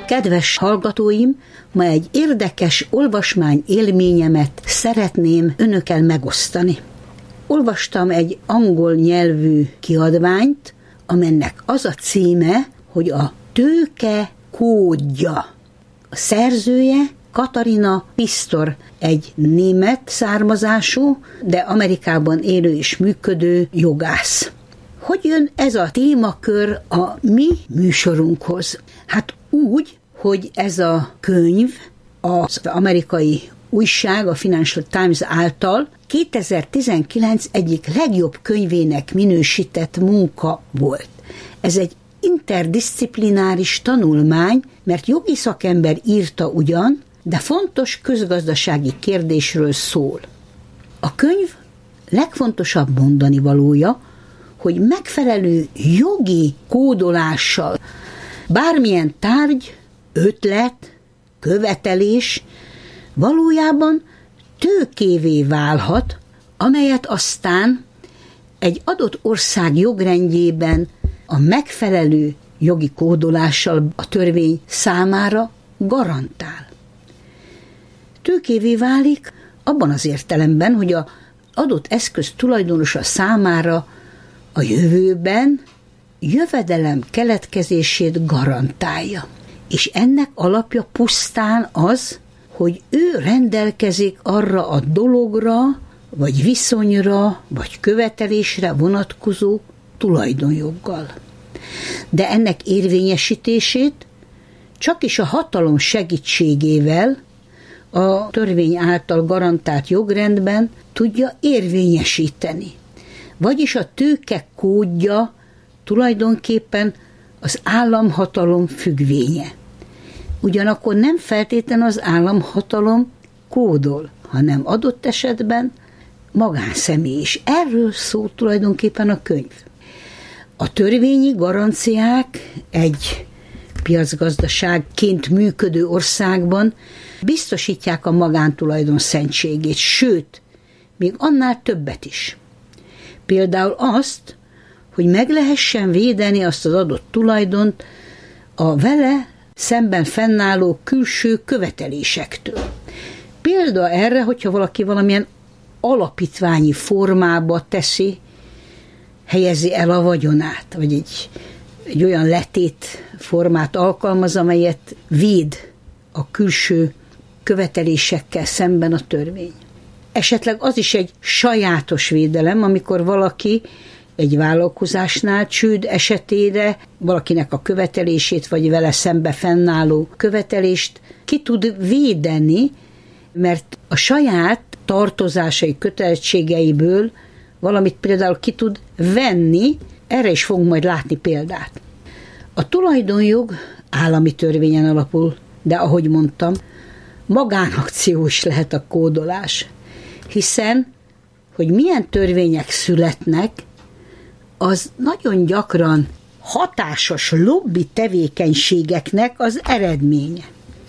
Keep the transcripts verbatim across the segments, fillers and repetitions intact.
Kedves hallgatóim, ma egy érdekes olvasmány élményemet szeretném önökkel megosztani. Olvastam egy angol nyelvű kiadványt, amennek az a címe, hogy a tőke kódja. A szerzője Katarina Pistor, egy német származású, de Amerikában élő és működő jogász. Hogy jön ez a témakör a mi műsorunkhoz? Hát úgy, hogy ez a könyv az amerikai újság, a Financial Times által kétezer-tizenkilenc egyik legjobb könyvének minősített munka volt. Ez egy interdisziplináris tanulmány, mert jogi szakember írta ugyan, de fontos közgazdasági kérdésről szól. A könyv legfontosabb mondani valója, hogy megfelelő jogi kódolással bármilyen tárgy, ötlet, követelés valójában tőkévé válhat, amelyet aztán egy adott ország jogrendjében a megfelelő jogi kódolással a törvény számára garantál. Tőkévé válik abban az értelemben, hogy az adott eszköz tulajdonosa számára a jövőben jövedelem keletkezését garantálja. És ennek alapja pusztán az, hogy ő rendelkezik arra a dologra, vagy viszonyra, vagy követelésre vonatkozó tulajdonjoggal. De ennek érvényesítését csak is a hatalom segítségével a törvény által garantált jogrendben tudja érvényesíteni. Vagyis a tőke kódja tulajdonképpen az államhatalom függvénye. Ugyanakkor nem feltétlen az államhatalom kódol, hanem adott esetben magánszemély is. Erről szól tulajdonképpen a könyv. A törvényi garanciák egy piacgazdaságként működő országban biztosítják a magántulajdon szentségét, sőt, még annál többet is. Például azt, hogy meg lehessen védeni azt az adott tulajdont a vele szemben fennálló külső követelésektől. Példa erre, hogyha valaki valamilyen alapítványi formába teszi, helyezi el a vagyonát, vagy egy, egy olyan letét formát alkalmaz, amelyet véd a külső követelésekkel szemben a törvény. Esetleg az is egy sajátos védelem, amikor valaki egy vállalkozásnál csőd esetére valakinek a követelését, vagy vele szembe fennálló követelést ki tud védeni, mert a saját tartozásai, kötelezettségeiből valamit például ki tud venni, erre is fogunk majd látni példát. A tulajdonjog állami törvényen alapul, de ahogy mondtam, magánakció is lehet a kódolás, hiszen, hogy milyen törvények születnek, az nagyon gyakran hatásos lobby tevékenységeknek az eredménye.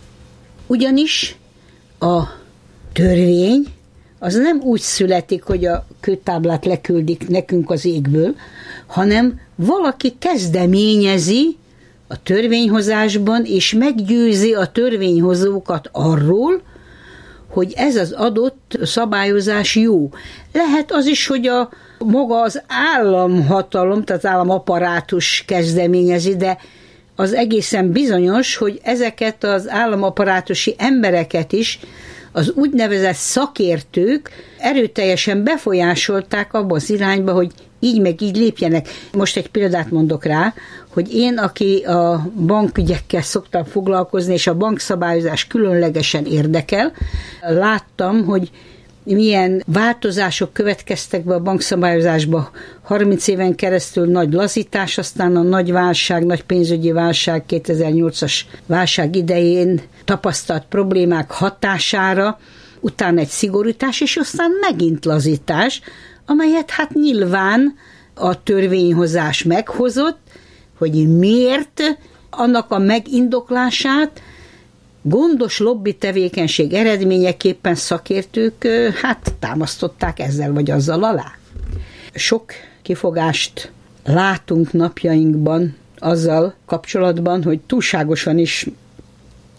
Ugyanis a törvény az nem úgy születik, hogy a kőtáblát leküldik nekünk az égből, hanem valaki kezdeményezi a törvényhozásban, és meggyőzi a törvényhozókat arról, hogy ez az adott szabályozás jó. Lehet az is, hogy a maga az államhatalom, tehát az államaparátus kezdeményezi, de az egészen bizonyos, hogy ezeket az államaparátusi embereket is az úgynevezett szakértők erőteljesen befolyásolták abba az irányba, hogy így meg így lépjenek. Most egy példát mondok rá, hogy én, aki a bankügyekkel szoktam foglalkozni, és a bankszabályozás különlegesen érdekel, láttam, hogy milyen változások következtek be a bankszabályozásba. harminc éven keresztül nagy lazítás, aztán a nagy válság, nagy pénzügyi válság, kétezer-nyolcas válság idején tapasztalt problémák hatására, utána egy szigorítás, és aztán megint lazítás, amelyet hát nyilván a törvényhozás meghozott, hogy miért, annak a megindoklását gondos lobby tevékenység eredményeképpen szakértők hát támasztották ezzel vagy azzal alá. Sok kifogást látunk napjainkban azzal kapcsolatban, hogy túlságosan is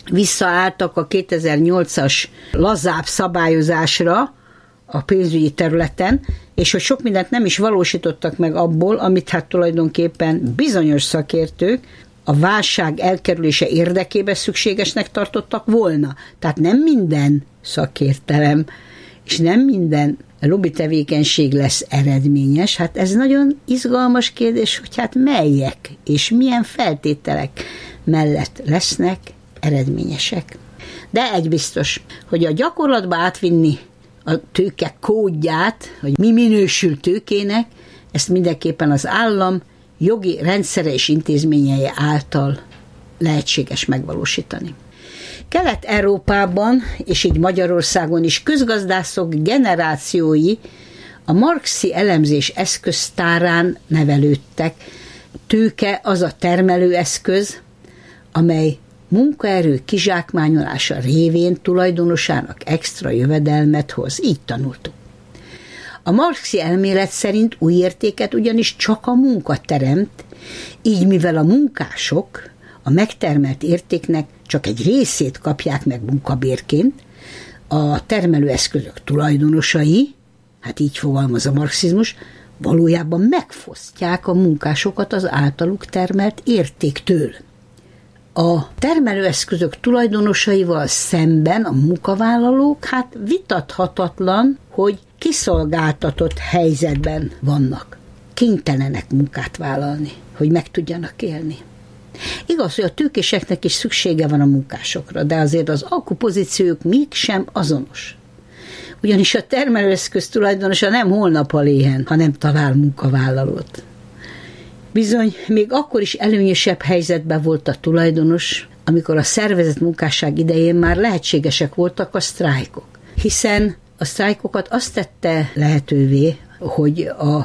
visszaálltak a kétezer-nyolcas lazább szabályozásra a pénzügyi területen, és hogy sok mindent nem is valósítottak meg abból, amit hát tulajdonképpen bizonyos szakértők a válság elkerülése érdekében szükségesnek tartottak volna. Tehát nem minden szakértelem, és nem minden lobby tevékenység lesz eredményes. Hát ez nagyon izgalmas kérdés, hogy hát melyek és milyen feltételek mellett lesznek eredményesek. De egy biztos, hogy a gyakorlatba átvinni a tőke kódját, hogy mi minősül tőkének, ezt mindenképpen az állam jogi rendszere és intézményei által lehetséges megvalósítani. Kelet-Európában, és így Magyarországon is közgazdászok generációi a marxi elemzés eszköztárán nevelődtek. Tőke az a termelőeszköz, amely munkaerő kizsákmányolása révén tulajdonosának extra jövedelmet hoz. Így tanultuk. A marxi elmélet szerint új értéket ugyanis csak a munka teremt, így mivel a munkások a megtermelt értéknek csak egy részét kapják meg munkabérként, a termelőeszközök tulajdonosai, hát így fogalmaz a marxizmus, valójában megfosztják a munkásokat az általuk termelt értéktől. A termelőeszközök tulajdonosaival szemben a munkavállalók hát vitathatatlan, hogy kiszolgáltatott helyzetben vannak. Kénytelenek munkát vállalni, hogy meg tudjanak élni. Igaz, hogy a tőkéseknek is szüksége van a munkásokra, de azért az alkupozíciójuk mégsem azonos. Ugyanis a termelőeszköz tulajdonosa nem holnap éhen, hanem talál munkavállalót. Bizony, még akkor is előnyösebb helyzetben volt a tulajdonos, amikor a szervezett munkásság idején már lehetségesek voltak a sztrájkok. Hiszen a sztrájkokat azt tette lehetővé, hogy a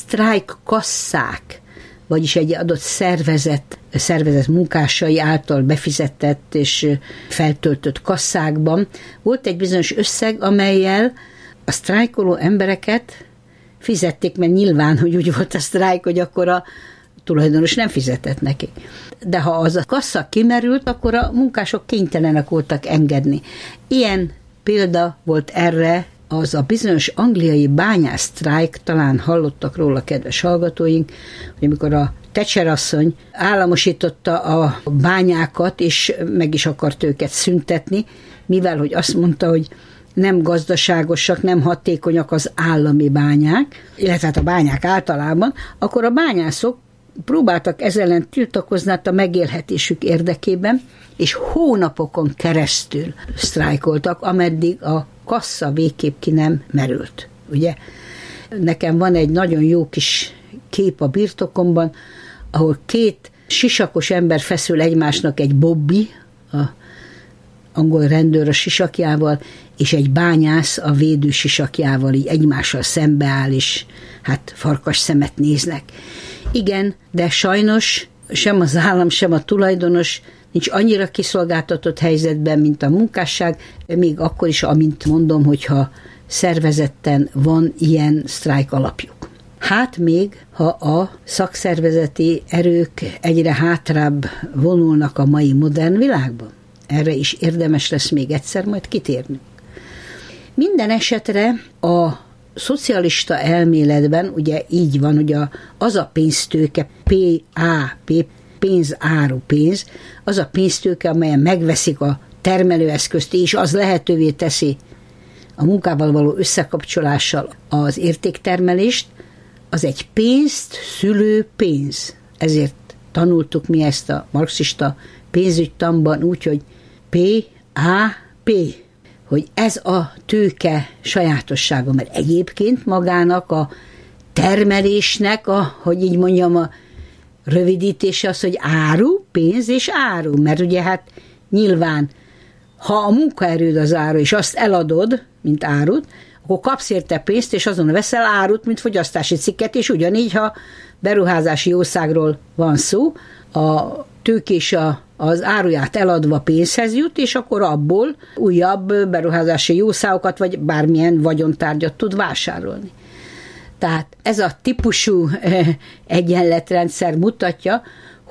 sztrájkkasszák, vagyis egy adott szervezet, szervezet munkásai által befizetett és feltöltött kasszákban volt egy bizonyos összeg, amellyel a sztrájkoló embereket fizették, mert nyilván, hogy úgy volt a sztrájk, hogy akkor a tulajdonos nem fizetett neki. De ha az a kassa kimerült, akkor a munkások kénytelenek voltak engedni. Ilyen példa volt erre az a bizonyos angliai bányászsztrájk, talán hallottak róla, kedves hallgatóink, hogy amikor a Thatcher asszony államosította a bányákat, és meg is akart őket szüntetni, mivel hogy azt mondta, hogy nem gazdaságosak, nem hatékonyak az állami bányák, illetve a bányák általában, akkor a bányászok próbáltak ezzel ellen tiltakozni a megélhetésük érdekében, és hónapokon keresztül sztrájkoltak, ameddig a kassa végképp ki nem merült. Ugye? Nekem van egy nagyon jó kis kép a birtokomban, ahol két sisakos ember feszül egymásnak egy bobbi, a angol rendőr a sisakjával, és egy bányász a védő sisakjával így egymással szembeáll, és hát farkas szemet néznek. Igen, de sajnos sem az állam, sem a tulajdonos nincs annyira kiszolgáltatott helyzetben, mint a munkásság, még akkor is, amint mondom, hogyha szervezetten van ilyen sztrájk alapjuk. Hát még, ha a szakszervezeti erők egyre hátrább vonulnak a mai modern világban, erre is érdemes lesz még egyszer majd kitérni. Minden esetre a szocialista elméletben ugye így van, hogy a, az a pénztőke, pé á pé, pénzáru pénz, az a pénztőke, amelyen megveszik a termelőeszközt, és az lehetővé teszi a munkával való összekapcsolással az értéktermelést, az egy pénzt szülő pénz. Ezért tanultuk mi ezt a marxista pénzügytanban úgy, hogy pé á pé, hogy ez a tőke sajátossága, mert egyébként magának a termelésnek, a, hogy így mondjam, a rövidítése az, hogy áru, pénz és áru, mert ugye hát nyilván, ha a munkaerőd az áru, és azt eladod, mint árut, akkor kapsz érte pénzt, és azon veszel árut, mint fogyasztási cikket, és ugyanígy, ha beruházási jószágról van szó, a tőkés a, az áruját eladva pénzhez jut, és akkor abból újabb beruházási jószágokat, vagy bármilyen vagyontárgyat tud vásárolni. Tehát ez a típusú egyenletrendszer mutatja, hogy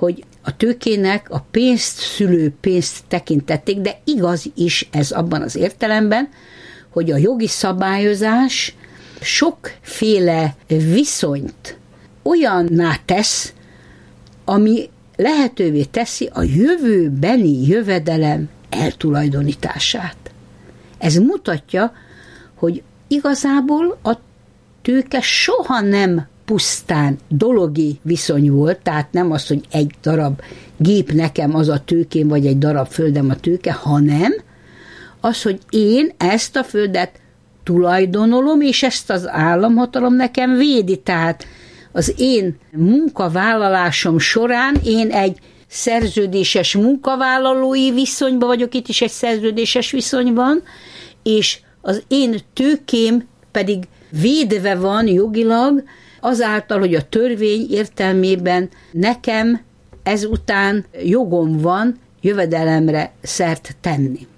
a tőkének a pénzt szülő pénzt tekintették, de igaz is ez abban az értelemben, hogy a jogi szabályozás sokféle viszonyt olyanná tesz, ami lehetővé teszi a jövőbeni jövedelem eltulajdonítását. Ez mutatja, hogy igazából a tőke soha nem pusztán dologi viszony volt, tehát nem az, hogy egy darab gép nekem az a tőkém, vagy egy darab földem a tőke, hanem az, hogy én ezt a földet tulajdonolom, és ezt az államhatalom nekem védi, tehát az én munkavállalásom során én egy szerződéses munkavállalói viszonyban vagyok, itt is egy szerződéses viszonyban, és az én tőkém pedig védve van jogilag, azáltal, hogy a törvény értelmében nekem ezután jogom van jövedelemre szert tenni.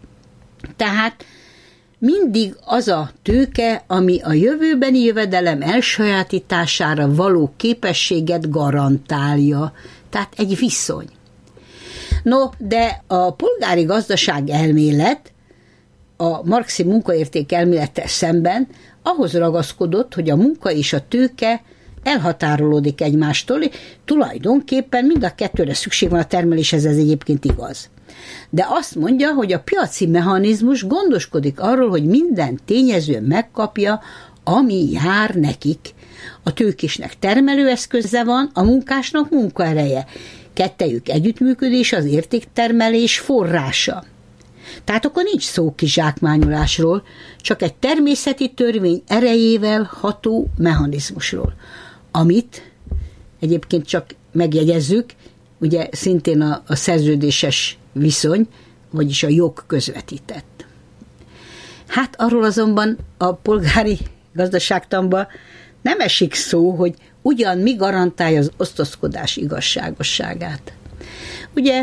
Tehát mindig az a tőke, ami a jövőbeni jövedelem elsajátítására való képességet garantálja. Tehát egy viszony. No, de a polgári gazdaság elmélet a marxi munkaérték elmélettel szemben ahhoz ragaszkodott, hogy a munka és a tőke elhatárolódik egymástól, tulajdonképpen mind a kettőre szükség van a termeléshez, ez egyébként igaz. De azt mondja, hogy a piaci mechanizmus gondoskodik arról, hogy minden tényező megkapja, ami jár nekik. A tőkésnek termelőeszköze van, a munkásnak munkaereje. Kettejük együttműködés az értéktermelés forrása. Tehát akkor nincs szó kizsákmányolásról, csak egy természeti törvény erejével ható mechanizmusról, amit egyébként csak megjegyezzük, ugye szintén a, a szerződéses viszony, vagyis a jog közvetített. Hát arról azonban a polgári gazdaságtanban nem esik szó, hogy ugyan mi garantálja az osztozkodás igazságosságát. Ugye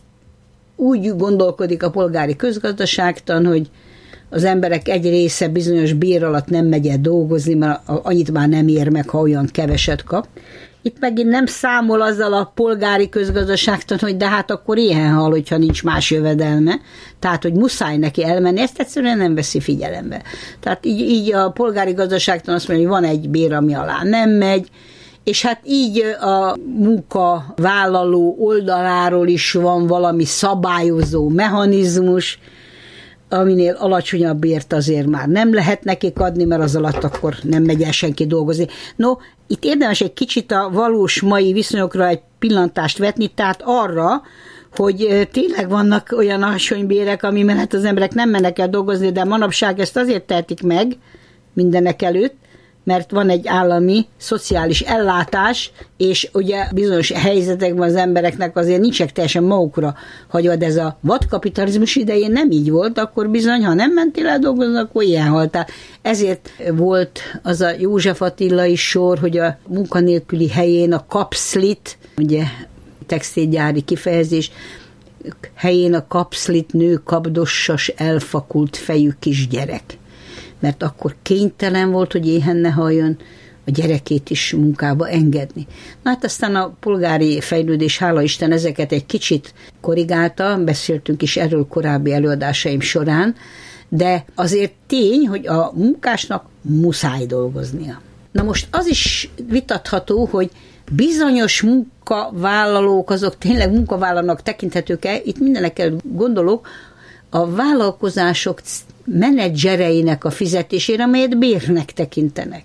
úgy gondolkodik a polgári közgazdaságtan, hogy az emberek egy része bizonyos bér alatt nem megy el dolgozni, mert annyit már nem ér meg, ha olyan keveset kap. Itt megint nem számol azzal a polgári közgazdaságtan, hogy de hát akkor éhen hal, hogyha nincs más jövedelme. Tehát, hogy muszáj neki elmenni, ezt egyszerűen nem veszi figyelembe. Tehát így, így a polgári gazdaságtan azt mondja, hogy van egy bér, ami alá nem megy, és hát így a munkavállaló oldaláról is van valami szabályozó mechanizmus, aminél alacsonyabb bért azért már nem lehet nekik adni, mert az alatt akkor nem megy el senki dolgozni. No, itt érdemes egy kicsit a valós mai viszonyokra egy pillantást vetni, tehát arra, hogy tényleg vannak olyan alacsonybérek, ami mellett az emberek nem mennek el dolgozni, de manapság ezt azért tehetik meg mindenek előtt, mert van egy állami szociális ellátás, és ugye bizonyos helyzetekben az embereknek azért nincsenek teljesen magukra hagyva, de ez a vadkapitalizmus idején nem így volt, akkor bizony, ha nem mentél el dolgozni, akkor ilyen haltál. Ezért volt az a József Attilai sor, hogy a munkanélküli helyén a kapszlit, ugye textilgyári kifejezés, helyén a kapszlit nő kapdossas elfakult fejű kisgyerek. Mert akkor kénytelen volt, hogy éhen ne halljon, a gyerekét is munkába engedni. Na hát aztán a polgári fejlődés, hála Isten, ezeket egy kicsit korrigálta, beszéltünk is erről korábbi előadásaim során, de azért tény, hogy a munkásnak muszáj dolgoznia. Na most az is vitatható, hogy bizonyos munkavállalók, azok tényleg munkavállalónak tekinthetők-e, itt mindenekkel gondolok, a vállalkozások menedzsereinek a fizetésére, amelyet bérnek tekintenek.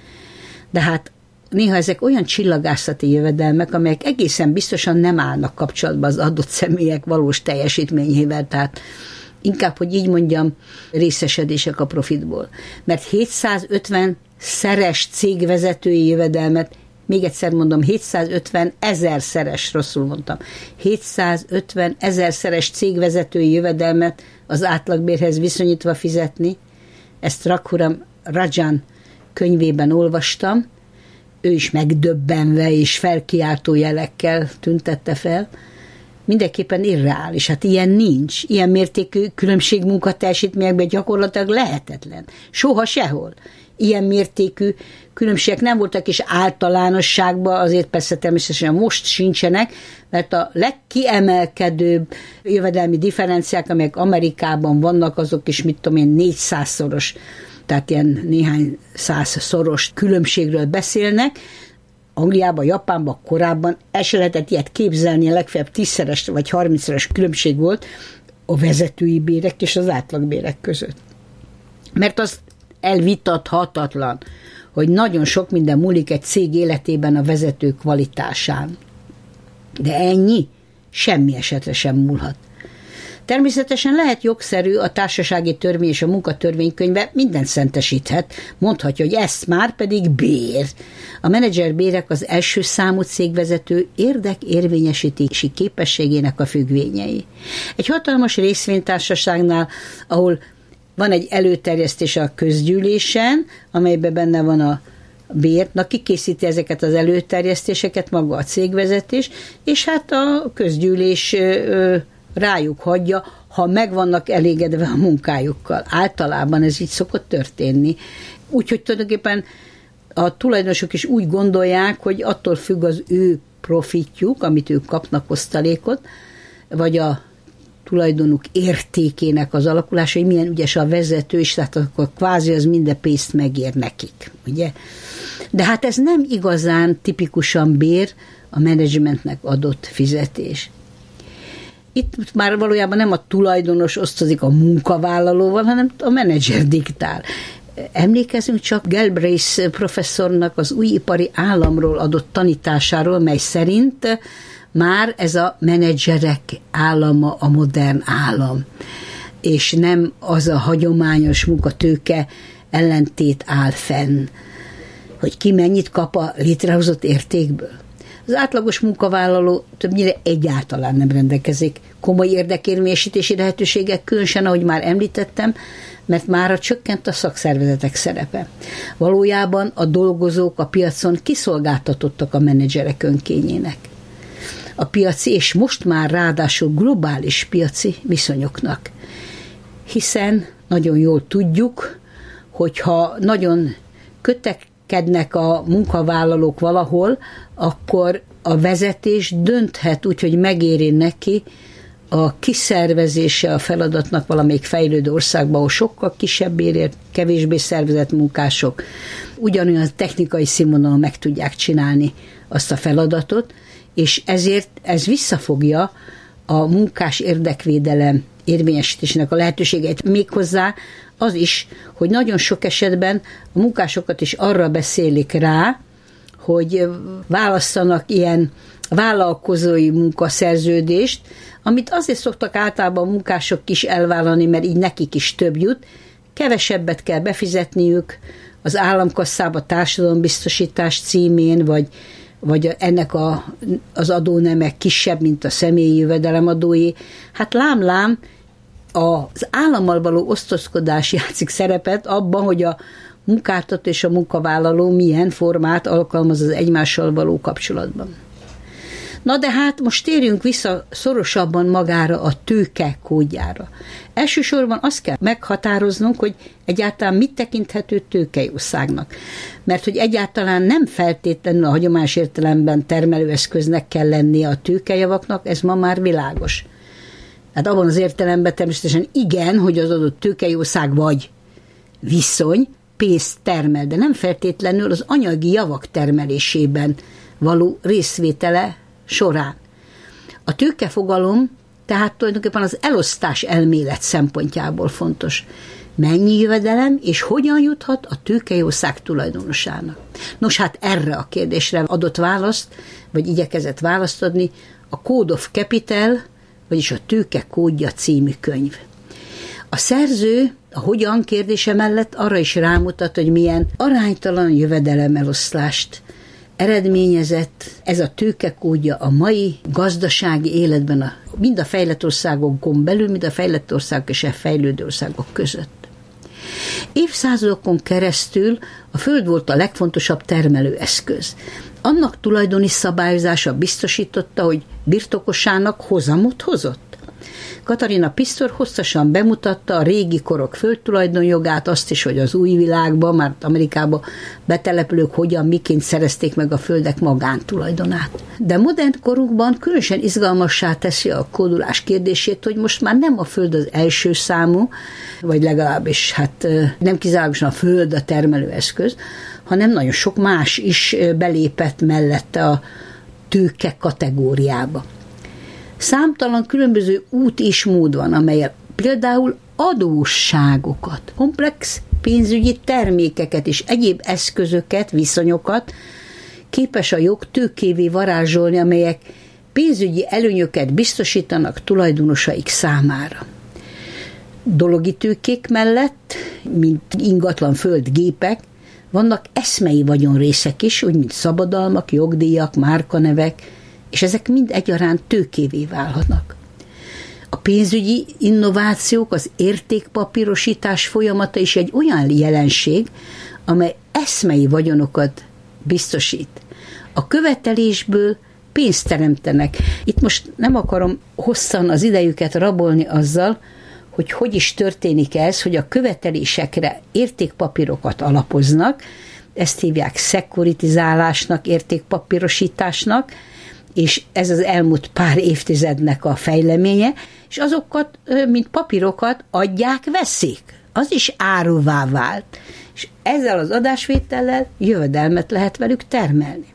De hát néha ezek olyan csillagászati jövedelmek, amelyek egészen biztosan nem állnak kapcsolatban az adott személyek valós teljesítményével, tehát inkább, hogy így mondjam, részesedések a profitból. Mert hétszázötven szeres cégvezetői jövedelmet, még egyszer mondom, hétszázötven ezer szeres, rosszul mondtam, hétszázötven ezer szeres cégvezetői jövedelmet az átlagbérhez viszonyítva fizetni. Ezt Raghuram Rajan könyvében olvastam, ő is megdöbbenve és felkiáltó jelekkel tüntette fel. Mindenképpen irreális, hát ilyen nincs. Ilyen mértékű különbség munkateljesítményekben gyakorlatilag lehetetlen. Soha sehol. ilyen mértékű különbségek nem voltak, és általánosságban azért persze természetesen most sincsenek, mert a legkiemelkedőbb jövedelmi differenciák, amelyek Amerikában vannak, azok is, mit tudom én, négyszázszoros, tehát ilyen néhány százszoros különbségről beszélnek. Angliában, Japánban korábban el se lehetett ilyet képzelni, a legfeljebb tízszeres vagy harmincszeres különbség volt a vezetői bérek és az átlagbérek között. Mert az elvitathatatlan, hogy nagyon sok minden múlik egy cég életében a vezető kvalitásán. De ennyi semmi esetre sem múlhat. Természetesen lehet jogszerű, a társasági törvény és a munkatörvénykönyve mindent szentesíthet, mondhatja, hogy ezt már pedig bér. A menedzserbérek az első számú cégvezető érdekérvényesítési képességének a függvényei. Egy hatalmas részvénytársaságnál, ahol van egy előterjesztés a közgyűlésen, amelyben benne van a bér, na kikészíti ezeket az előterjesztéseket, maga a cégvezetés, és hát a közgyűlés rájuk hagyja, ha meg vannak elégedve a munkájukkal. Általában ez így szokott történni. Úgyhogy tulajdonképpen a tulajdonosok is úgy gondolják, hogy attól függ az ő profitjuk, amit ők kapnak osztalékot, vagy a tulajdonuk értékének az alakulása, hogy milyen ügyes a vezető, és tehát akkor kvázi az minden pénzt megér nekik, ugye? De hát ez nem igazán tipikusan bér a menedzsmentnek adott fizetés. Itt már valójában nem a tulajdonos osztozik a munkavállalóval, hanem a menedzser diktál. Emlékezünk csak Galbraith professzornak az új ipari államról adott tanításáról, mely szerint már ez a menedzserek állama a modern állam, és nem az a hagyományos munkatőke ellentét áll fenn, hogy ki mennyit kap a létrehozott értékből. Az átlagos munkavállaló többnyire egyáltalán nem rendelkezik komoly érdekérvényesítési lehetőségek, különösen, ahogy már említettem, mert mára csökkent a szakszervezetek szerepe. Valójában a dolgozók a piacon kiszolgáltatottak a menedzserek önkényének. A piaci, és most már ráadásul globális piaci viszonyoknak. Hiszen nagyon jól tudjuk, hogyha nagyon kötekednek a munkavállalók valahol, akkor a vezetés dönthet úgy, hogy megéri neki a kiszervezése a feladatnak valamelyik fejlődő országban, ahol sokkal kisebb bérért, kevésbé szervezett munkások ugyanolyan technikai színvonalon meg tudják csinálni azt a feladatot, és ezért ez visszafogja a munkás érdekvédelem érvényesítésének a lehetőségeit. Méghozzá az is, hogy nagyon sok esetben a munkásokat is arra beszélik rá, hogy válasszanak ilyen vállalkozói munkaszerződést, amit azért szoktak általában a munkások is elvállalni, mert így nekik is több jut, kevesebbet kell befizetniük az államkasszába társadalombiztosítás címén, vagy, vagy ennek a, az adónemek kisebb, mint a személyi jövedelemadói. Hát lám-lám, az állammal való osztozkodás játszik szerepet abban, hogy a munkáltató és a munkavállaló milyen formát alkalmaz az egymással való kapcsolatban. Na de hát most térjünk vissza szorosabban magára a tőke kódjára. Elsősorban azt kell meghatároznunk, hogy egyáltalán mit tekinthető tőkejószágnak. Mert hogy egyáltalán nem feltétlenül a hagyományos értelemben termelőeszköznek kell lennie a tőkejavaknak, ez ma már világos. Hát abban az értelemben természetesen igen, hogy az adott tőkejószág vagy viszony pénzt termel, de nem feltétlenül az anyagi javak termelésében való részvétele során. A tőkefogalom tehát tulajdonképpen az elosztás elmélet szempontjából fontos. Mennyi jövedelem és hogyan juthat a tőkejószág tulajdonosának? Nos, hát erre a kérdésre adott választ, vagy igyekezett választ adni a Code of Capital, vagyis a Tőke kódja című könyv. A szerző a hogyan kérdése mellett arra is rámutat, hogy milyen aránytalan jövedelemeloszlást eredményezett ez a tőkekódja a mai gazdasági életben, a, mind a fejlett országokon belül, mind a fejlett országok és a fejlődő országok között. Évszázadokon keresztül a föld volt a legfontosabb termelőeszköz. Annak tulajdoni szabályozása biztosította, hogy birtokosának hozamot hozott. Katarina Pistor hosszasan bemutatta a régi korok földtulajdonjogát, azt is, hogy az új világban, már Amerikában betelepülők hogyan, miként szerezték meg a földek magántulajdonát. De modern korunkban különösen izgalmassá teszi a kódulás kérdését, hogy most már nem a föld az első számú, vagy legalábbis hát nem kizárólagosan a föld a termelőeszköz, hanem nagyon sok más is belépett mellette a tőke kategóriába. Számtalan különböző út és mód van, amelyel például adósságokat, komplex pénzügyi termékeket és egyéb eszközöket, viszonyokat képes a jog tőkévé varázsolni, amelyek pénzügyi előnyöket biztosítanak tulajdonosaik számára. Dologi tőkék mellett, mint ingatlan földgépek, vannak eszmei vagyonrészek is, úgy mint szabadalmak, jogdíjak, márkanevek, és ezek mind egyaránt tőkévé válhatnak. A pénzügyi innovációk, az értékpapírosítás folyamata is egy olyan jelenség, amely eszmei vagyonokat biztosít. A követelésből pénzt teremtenek. Itt most nem akarom hosszan az idejüket rabolni azzal, hogy hogy is történik ez, hogy a követelésekre értékpapírokat alapoznak, ezt hívják szekuritizálásnak, értékpapírosításnak, és ez az elmúlt pár évtizednek a fejleménye, és azokat, mint papírokat adják, veszik. Az is áruvá vált. És ezzel az adásvétellel jövedelmet lehet velük termelni.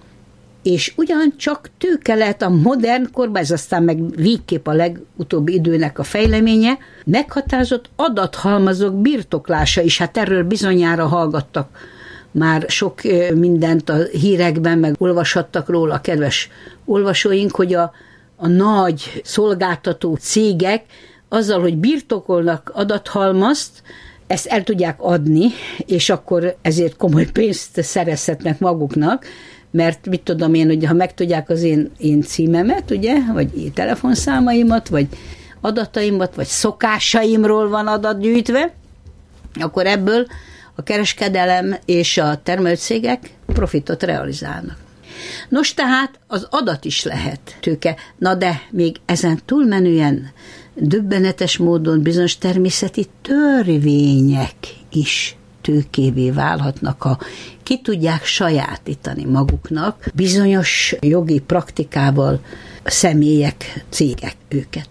És ugyancsak tőke lehet a modern korban, ez aztán meg végképp a legutóbbi időnek a fejleménye, meghatározott adathalmazok birtoklása is, hát erről bizonyára hallgattak már sok mindent a hírekben, meg olvashattak róla a kedves olvasóink, hogy a, a nagy szolgáltató cégek azzal, hogy birtokolnak adathalmazt, ezt el tudják adni, és akkor ezért komoly pénzt szerezhetnek maguknak, mert mit tudom én, hogy ha megtudják az én, én címemet, ugye, vagy telefonszámaimat, vagy adataimat, vagy szokásaimról van adat gyűjtve, akkor ebből a kereskedelem és a termelőcégek profitot realizálnak. Nos, tehát az adat is lehet tőke, na de még ezen túlmenően döbbenetes módon bizonyos természeti törvények is tőkévé válhatnak, ha ki tudják sajátítani maguknak bizonyos jogi praktikával személyek, cégek őket.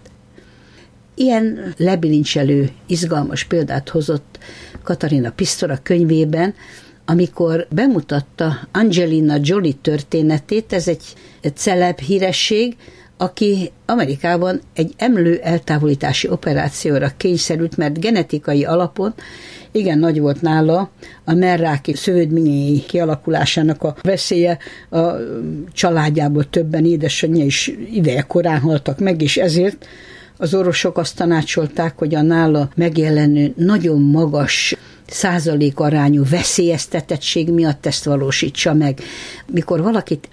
Ilyen lebilincselő, izgalmas példát hozott Katarina Pistor a könyvében, amikor bemutatta Angelina Jolie történetét, ez egy, egy celeb híresség, aki Amerikában egy emlő eltávolítási operációra kényszerült, mert genetikai alapon igen nagy volt nála a merráki szövődményei kialakulásának a veszélye, a családjából többen édesanyja is ideje korán haltak meg, és ezért az orvosok azt tanácsolták, hogy a nála megjelenő nagyon magas százalékarányú veszélyeztetettség miatt ezt valósítsa meg. Mikor valakit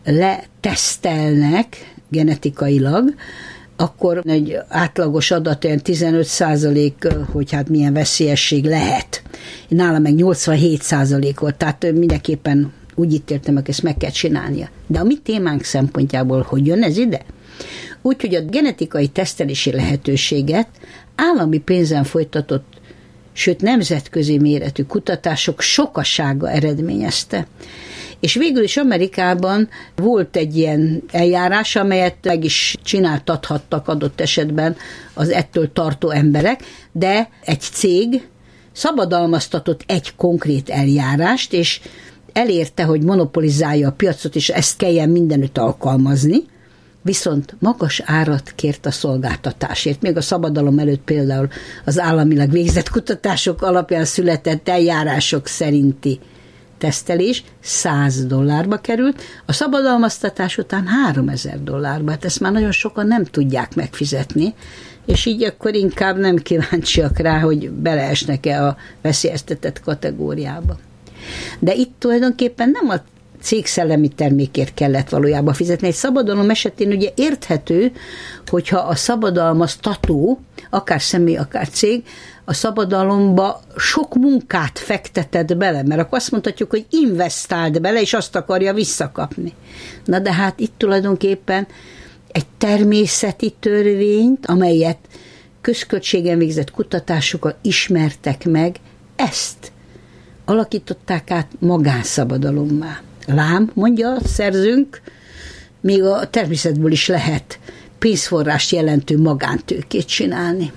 letesztelnek genetikailag, akkor egy átlagos adat olyan tizenöt százalék, hogy hát milyen veszélyesség lehet. Nála meg nyolcvanhét százalék volt, tehát mindenképpen úgy ítéltem, hogy ezt meg kell csinálnia. De a mi témánk szempontjából hogy jön ez ide? Úgyhogy a genetikai tesztelési lehetőséget állami pénzen folytatott, sőt nemzetközi méretű kutatások sokasága eredményezte. És végül is Amerikában volt egy ilyen eljárás, amelyet meg is csináltathattak adott esetben az ettől tartó emberek, de egy cég szabadalmaztatott egy konkrét eljárást, és elérte, hogy monopolizálja a piacot, és ezt kelljen mindenütt alkalmazni, viszont magas árat kért a szolgáltatásért. Még a szabadalom előtt például az államilag végzett kutatások alapján született eljárások szerinti tesztelés száz dollárba került, a szabadalmaztatás után háromezer dollárba. Hát ezt már nagyon sokan nem tudják megfizetni, és így akkor inkább nem kíváncsiak rá, hogy beleesnek-e a veszélyeztetett kategóriába. De itt tulajdonképpen nem a cég szellemi termékért kellett valójában fizetni. Egy szabadalom esetén ugye érthető, hogyha a szabadalmaztató, akár személy, akár cég, a szabadalomba sok munkát fektetett bele, mert akkor azt mondhatjuk, hogy investált bele, és azt akarja visszakapni. Na de hát itt tulajdonképpen egy természeti törvényt, amelyet közköltségen végzett kutatásokkal ismertek meg, ezt alakították át magánszabadalommá. Lám, mondja a szerzőnk, még a természetből is lehet pénzforrást jelentő magántőkét csinálni.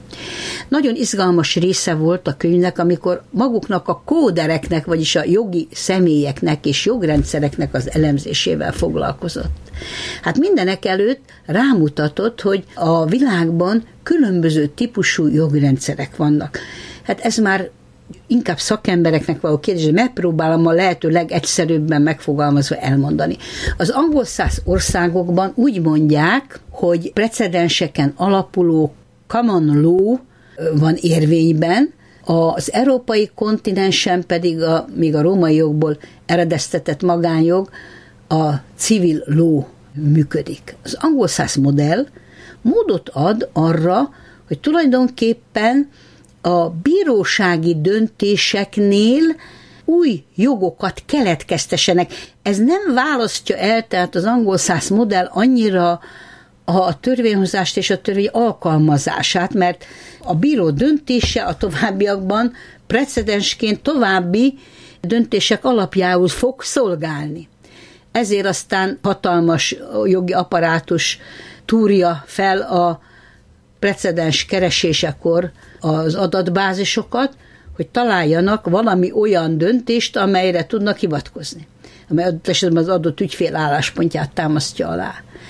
Nagyon izgalmas része volt a könyvnek, amikor maguknak a kódereknek, vagyis a jogi személyeknek és jogrendszereknek az elemzésével foglalkozott. Hát mindenek előtt rámutatott, hogy a világban különböző típusú jogrendszerek vannak. Hát ez már inkább szakembereknek való kérdés, megpróbálom a lehető legegyszerűbben megfogalmazva elmondani. Az angolszász országokban úgy mondják, hogy precedenseken alapuló common law van érvényben, az európai kontinensen pedig a, még a római jogból eredeztetett magánjog, a civil law működik. Az angolszász modell módot ad arra, hogy tulajdonképpen a bírósági döntéseknél új jogokat keletkeztessenek. Ez nem választja el, tehát az angolszász modell annyira a törvényhozást és a törvény alkalmazását, mert a bíró döntése a továbbiakban precedensként további döntések alapjául fog szolgálni. Ezért aztán hatalmas jogi apparátus túrja fel a precedens keresésekor az adatbázisokat, hogy találjanak valami olyan döntést, amelyre tudnak hivatkozni, amely adott esetben az adott ügyfél álláspontját támasztja alá.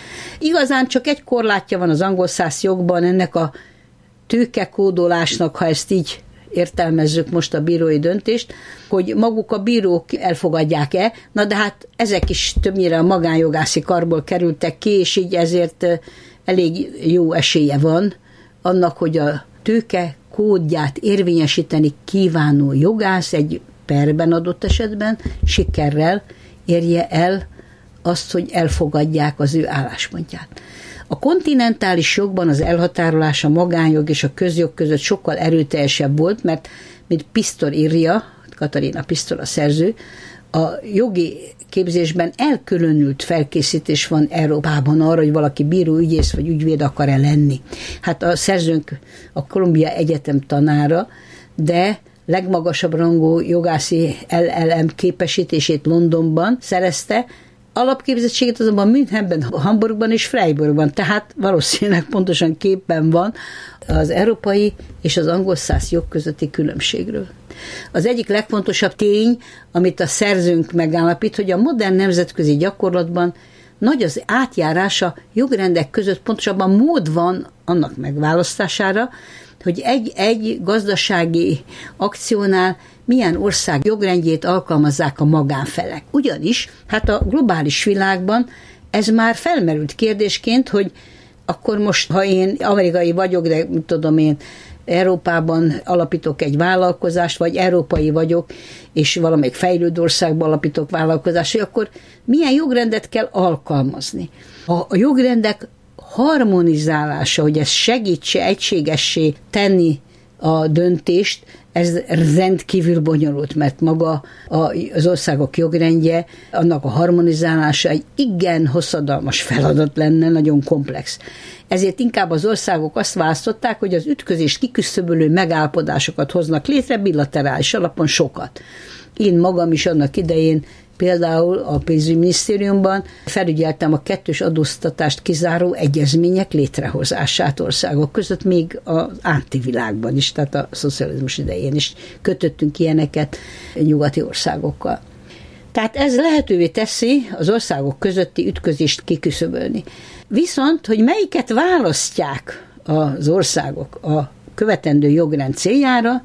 Igazán csak egy korlátja van az angolszász jogban ennek a tőkekódolásnak, ha ezt így értelmezzük most a bírói döntést, hogy maguk a bírók elfogadják-e, na de hát ezek is többnyire a magánjogászi karból kerültek ki, és így ezért elég jó esélye van annak, hogy a tőke kódját érvényesíteni kívánó jogász egy perben adott esetben sikerrel érje el azt, hogy elfogadják az ő álláspontját. A kontinentális jogban az elhatárolás a magánjog és a közjog között sokkal erőteljesebb volt, mert mint Pistor írja, Katarina Pistor a szerző, a jogi képzésben elkülönült felkészítés van Európában arra, hogy valaki bíró, ügyész vagy ügyvéd akar-e lenni. Hát a szerzőnk a Columbia Egyetem tanára, de legmagasabb rangú jogászi el el em képesítését Londonban szerezte, alapképzettséget azonban Münchenben, Hamburgban és Freiburgban, tehát valószínűleg pontosan képben van az európai és az angolszász jog közötti különbségről. Az egyik legfontosabb tény, amit a szerzőnk megállapít, hogy a modern nemzetközi gyakorlatban nagy az átjárása jogrendek között, pontosabban mód van annak megválasztására, hogy egy-egy gazdasági akciónál milyen ország jogrendjét alkalmazzák a magánfelek. Ugyanis, hát a globális világban ez már felmerült kérdésként, hogy akkor most, ha én amerikai vagyok, de tudom én, Európában alapítok egy vállalkozást, vagy európai vagyok, és valamelyik fejlődő országban alapítok vállalkozást, hogy akkor milyen jogrendet kell alkalmazni. A jogrendek harmonizálása, hogy ez segítse egységessé tenni a döntést, ez rendkívül bonyolult, mert maga az országok jogrendje, annak a harmonizálása egy igen hosszadalmas feladat lenne, nagyon komplex. Ezért inkább az országok azt választották, hogy az ütközést kiküszöbölő megállapodásokat hoznak létre bilaterális alapon sokat. Én magam is annak idején például a pénzügyminisztériumban felügyeltem a kettős adóztatást kizáró egyezmények létrehozását országok között, még az antivilágban is, tehát a szocializmus idején is kötöttünk ilyeneket nyugati országokkal. Tehát ez lehetővé teszi az országok közötti ütközést kiküszöbölni. Viszont, hogy melyiket választják az országok a követendő jogrend céljára,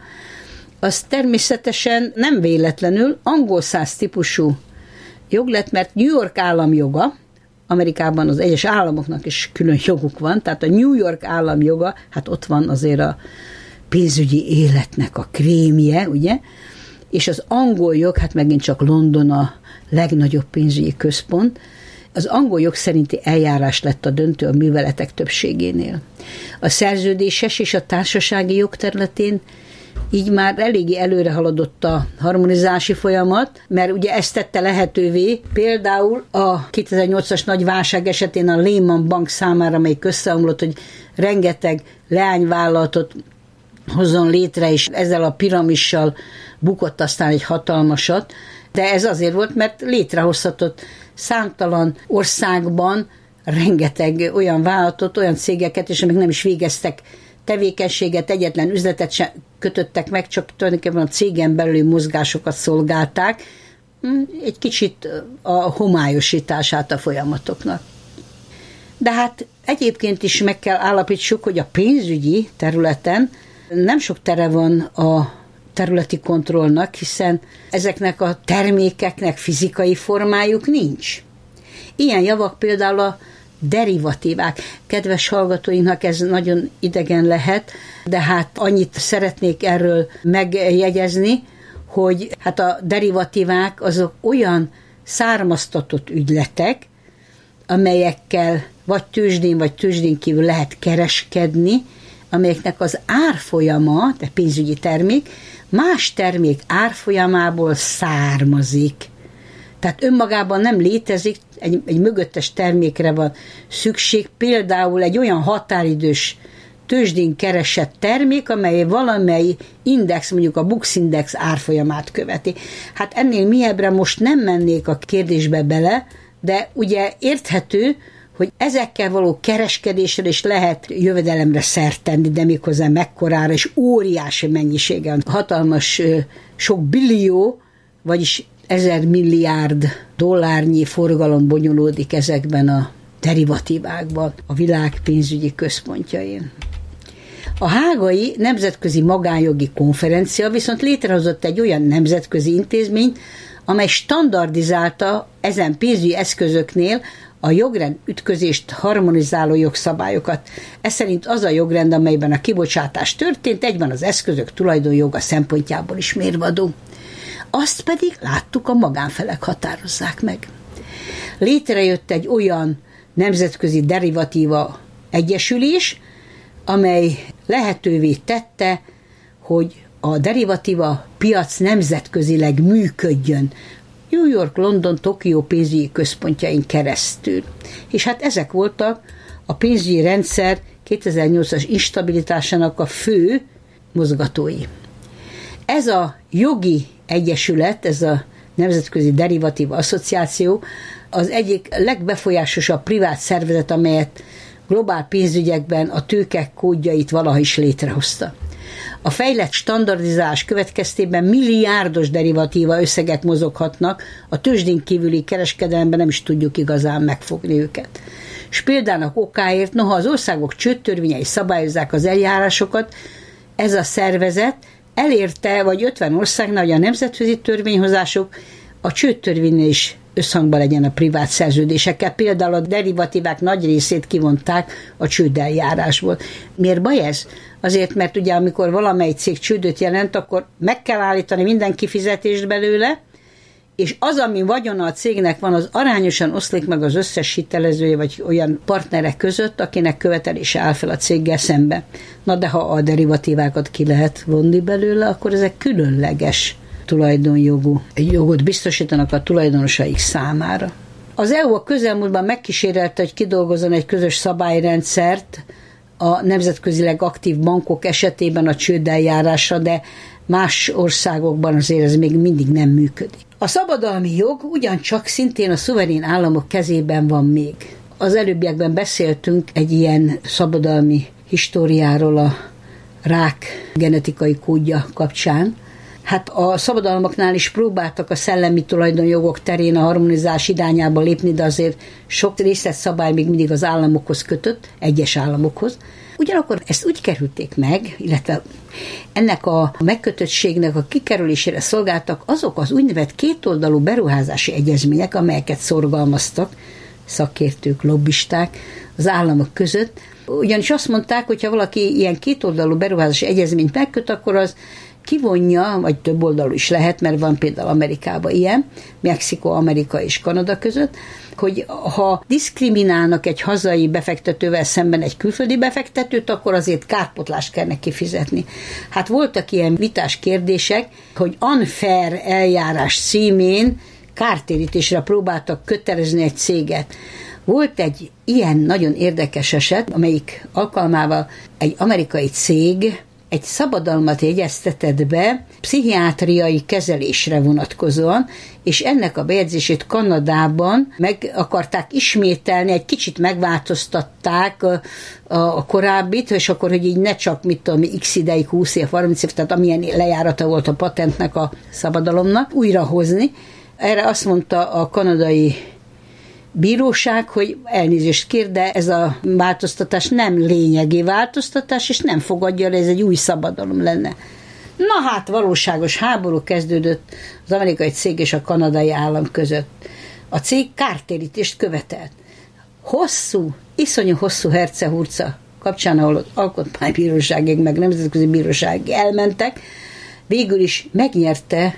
az természetesen nem véletlenül angolszász típusú jog lett, mert New York államjoga, Amerikában az egyes államoknak is külön joguk van, tehát a New York államjoga, hát ott van azért a pénzügyi életnek a krémje, ugye, és az angol jog, hát megint csak London a legnagyobb pénzügyi központ, az angol jog szerinti eljárás lett a döntő a műveletek többségénél. A szerződéses és a társasági jog területén így már eléggé előre haladott a harmonizási folyamat, mert ugye ezt tette lehetővé például a kétezer-nyolcas nagy válság esetén a Lehman Bank számára, amelyik összeomlott, hogy rengeteg leányvállalatot hozzon létre, és ezzel a piramissal bukott aztán egy hatalmasat, de ez azért volt, mert létrehozhatott számtalan országban rengeteg olyan vállalatot, olyan cégeket, és amik nem is végeztek tevékenységet, egyetlen üzletet sem kötöttek meg, csak tulajdonképpen a cégen belüli mozgásokat szolgálták, egy kicsit a homályosítását a folyamatoknak. De hát egyébként is meg kell állapítsuk, hogy a pénzügyi területen nem sok tere van a területi kontrollnak, hiszen ezeknek a termékeknek fizikai formájuk nincs. Ilyen javak például a derivatívák. Kedves hallgatóinknak ez nagyon idegen lehet, de hát annyit szeretnék erről megjegyezni, hogy hát a derivatívák azok olyan származtatott ügyletek, amelyekkel vagy tőzsdén, vagy tőzsdén kívül lehet kereskedni, amelyeknek az árfolyama, de pénzügyi termék, más termék árfolyamából származik. Tehát önmagában nem létezik, egy, egy mögöttes termékre van szükség, például egy olyan határidős tőzsdén keresett termék, amely valamely index, mondjuk a Bux Index árfolyamát követi. Hát ennél mélyebbre most nem mennék a kérdésbe bele, de ugye érthető, hogy ezekkel való kereskedésre is lehet jövedelemre szert tenni, de méghozzá mekkorára, és óriási mennyisége, hatalmas sok billió, vagyis ezer milliárd dollárnyi forgalom bonyolódik ezekben a derivatívákban, a világ pénzügyi központjain. A hágai nemzetközi magánjogi konferencia viszont létrehozott egy olyan nemzetközi intézményt, amely standardizálta ezen pénzügyi eszközöknél a jogrend ütközést harmonizáló jogszabályokat. Ez szerint az a jogrend, amelyben a kibocsátás történt, egyben az eszközök tulajdonjoga szempontjából is mérvadó. Azt pedig láttuk, a magánfelek határozzák meg. Létrejött egy olyan nemzetközi derivatíva egyesülés, amely lehetővé tette, hogy a derivatíva piac nemzetközileg működjön. New York, London, Tokió pénzügyi központjain keresztül. És hát ezek voltak a pénzügyi rendszer kétezer-nyolcas instabilitásának a fő mozgatói. Ez a jogi egyesület, ez a Nemzetközi Derivatíva Asszociáció az egyik legbefolyásosabb privát szervezet, amelyet globál pénzügyekben a tőke kódjait valaha is létrehozta. A fejlett standardizálás következtében milliárdos derivatíva összegek mozoghatnak, a tőzsdén kívüli kereskedelemben nem is tudjuk igazán megfogni őket. És példának okáért, noha az országok csődtörvényei szabályozzák az eljárásokat, ez a szervezet elérte, vagy ötven országnál, hogy a nemzetközi törvényhozások a csődtörvénynél is összhangban legyen a privát szerződésekkel. Például a derivatívák nagy részét kivonták a csődeljárásból. Miért baj ez? Azért, mert ugye amikor valamely cég csődöt jelent, akkor meg kell állítani minden kifizetést belőle, és az, ami vagyona a cégnek van, az arányosan oszlik meg az összes hitelezője, vagy olyan partnerek között, akinek követelése áll fel a céggel szembe. Na de ha a derivatívákat ki lehet vonni belőle, akkor ezek különleges tulajdonjogú jogot biztosítanak a tulajdonosaik számára. Az é u a közelmúltban megkísérelte, hogy kidolgozzon egy közös szabályrendszert a nemzetközileg aktív bankok esetében a csődeljárásra, de más országokban azért ez még mindig nem működik. A szabadalmi jog ugyancsak szintén a szuverén államok kezében van még. Az előbbiekben beszéltünk egy ilyen szabadalmi históriáról a rák genetikai kódja kapcsán. Hát a szabadalmaknál is próbáltak a szellemi tulajdonjogok terén a harmonizálás irányába lépni, de azért sok részletszabály még mindig az államokhoz kötött, egyes államokhoz. Ugyanakkor ezt úgy kerülték meg, illetve ennek a megkötöttségnek a kikerülésére szolgáltak azok az úgynevezett kétoldalú beruházási egyezmények, amelyeket szorgalmaztak szakértők, lobbisták az államok között. Ugyanis azt mondták, hogy ha valaki ilyen kétoldalú beruházási egyezményt megköt, akkor az kivonja, vagy több oldalú is lehet, mert van például Amerikában ilyen, Mexikó, Amerika és Kanada között, hogy ha diszkriminálnak egy hazai befektetővel szemben egy külföldi befektetőt, akkor azért kárpótlást kell neki fizetni. Hát voltak ilyen vitás kérdések, hogy unfair eljárás címén kártérítésre próbáltak kötelezni egy céget. Volt egy ilyen nagyon érdekes eset, amelyik alkalmával egy amerikai cég egy szabadalmat jegyeztetett be pszichiátriai kezelésre vonatkozóan, és ennek a bejegyzését Kanadában meg akarták ismételni, egy kicsit megváltoztatták a, a korábbit, és akkor, hogy így ne csak, mit tudom, x ideig, húsz év, harminc év, tehát amilyen lejárata volt a patentnek, a szabadalomnak, újrahozni. Erre azt mondta a kanadai bíróság, hogy elnézést kér, de ez a változtatás nem lényegi változtatás, és nem fogadja el, ez egy új szabadalom lenne. Na hát, valóságos háború kezdődött az amerikai cég és a kanadai állam között. A cég kártérítést követelt. Hosszú, iszonyú hosszú herce-hurca kapcsán, ahol alkotmánybíróságig, meg nemzetközi bíróságig elmentek, végül is megnyerte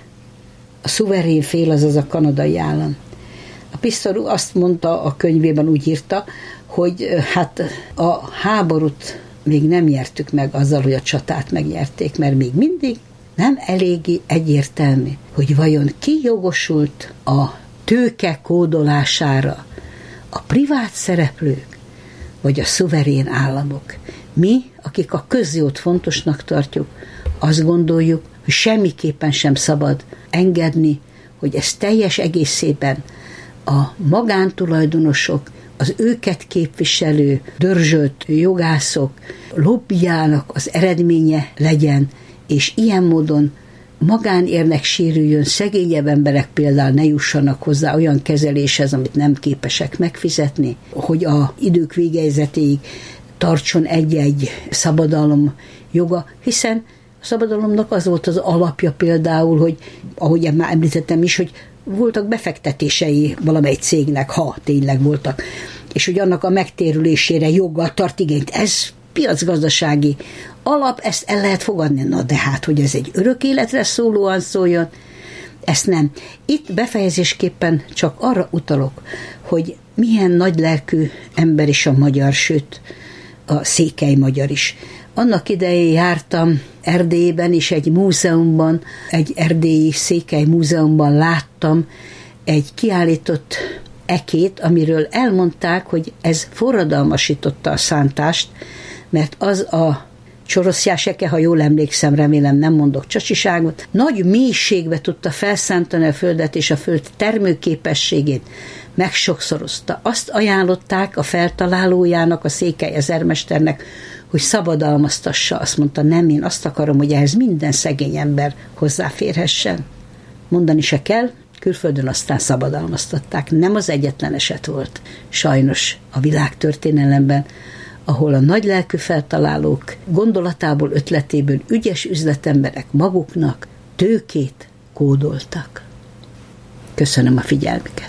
a szuverén fél, azaz a kanadai állam. A Pistorius azt mondta a könyvében, úgy írta, hogy hát a háborút még nem nyertük meg azzal, hogy a csatát megnyerték, mert még mindig nem eléggé egyértelmű, hogy vajon ki jogosult a tőke kódolására, a privát szereplők, vagy a szuverén államok. Mi, akik a közjót fontosnak tartjuk, azt gondoljuk, hogy semmiképpen sem szabad engedni, hogy ez teljes egészében a magántulajdonosok, az őket képviselő, dörzsölt jogászok lobbyjának az eredménye legyen, és ilyen módon magánérnek sérüljön, szegényebb emberek például ne jussanak hozzá olyan kezeléshez, amit nem képesek megfizetni, hogy a idők végeizetéig tartson egy-egy szabadalom joga, hiszen a szabadalomnak az volt az alapja például, hogy ahogy már említettem is, hogy voltak befektetései valamely cégnek, ha tényleg voltak, és hogy annak a megtérülésére joggal tart igényt. Ez piacgazdasági alap, ezt el lehet fogadni. Na de hát, hogy ez egy örök életre szólóan szóljon, ezt nem. Itt befejezésképpen csak arra utalok, hogy milyen nagylelkű ember is a magyar, sőt a székely magyar is. Annak idején jártam Erdélyben, és egy múzeumban, egy erdélyi székely múzeumban láttam egy kiállított ekét, amiről elmondták, hogy ez forradalmasította a szántást, mert az a csoroszjás eke, ha jól emlékszem, remélem nem mondok csacsiságot, nagy mélységbe tudta felszántani a földet, és a föld termőképességét megsokszorozta. Azt ajánlották a feltalálójának, a székely ezermesternek, hogy szabadalmaztassa. Azt mondta, nem, én azt akarom, hogy ehhez minden szegény ember hozzáférhessen. Mondani se kell, külföldön aztán szabadalmaztatták. Nem az egyetlen eset volt, sajnos a világtörténelemben, ahol a nagylelkű feltalálók gondolatából, ötletéből ügyes üzletemberek maguknak tőkét kódoltak. Köszönöm a figyelmüket.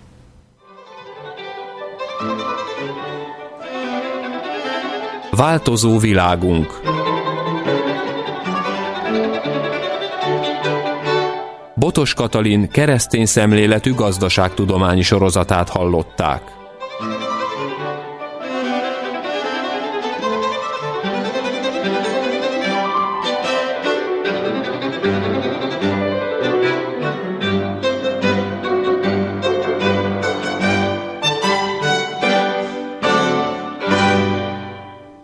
Változó világunk. Botos Katalin keresztény szemléletű gazdaságtudományi sorozatát hallották.